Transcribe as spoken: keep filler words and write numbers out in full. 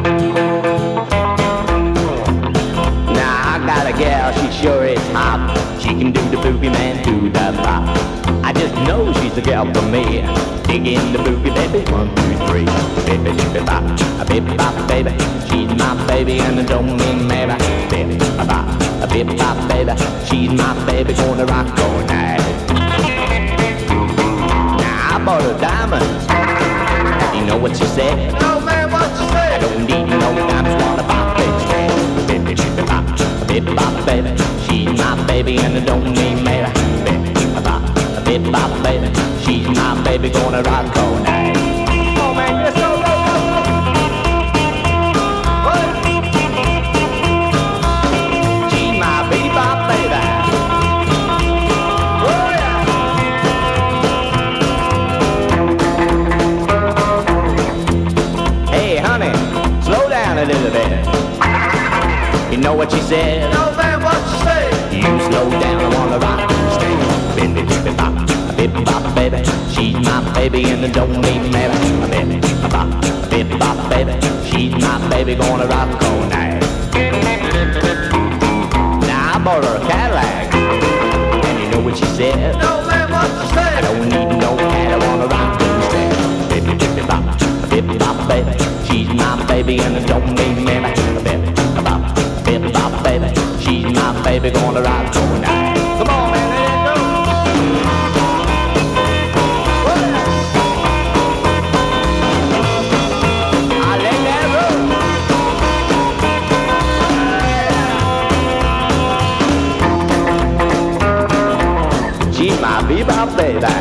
Now I got a gal, she sure is hot. She can do the boogie man, do the pop. I just know she's the gal for me. Dig in the boogie, baby, one, two, three. Baby, baby, bop, a baby, bop, baby. She's my baby and I don't mean maybe. Baby, a bop, a baby, bop, baby. She's my baby, gonna rock all night. Now I bought her diamonds. You know what she said? No, man, what you say? I don't need no diamonds, wanna bop, baby. Baby, baby, bop, a baby, bop, baby. She's my baby and I don't mean maybe. Baby, a bop, a baby, bop, baby. She's my baby, gonna rock all night. Oh, man, yes, go, go, go, go. What? She's my baby, bop, baby. Oh, yeah. Hey, honey, slow down a little bit. You know what she said? No, man, what you say? You slow down, I wanna rock and stay. Baby, baby, bop, a baby, bop, baby. She's my baby and I don't mean maybe. A baby, a bop, a baby, bop, baby. She's my baby, gonna rock all night. Now I bought her a Cadillac, and you know what she said? No, man, what you say? I don't need no cat, I wanna rock and stay. Baby, baby, bop, a baby, bop, baby. She's my baby and I don't mean maybe. A baby, a bop, a baby, bop, baby. She's my baby, gonna rock all night. Come on, man, let it go. I let that roll. She's my bebop baby.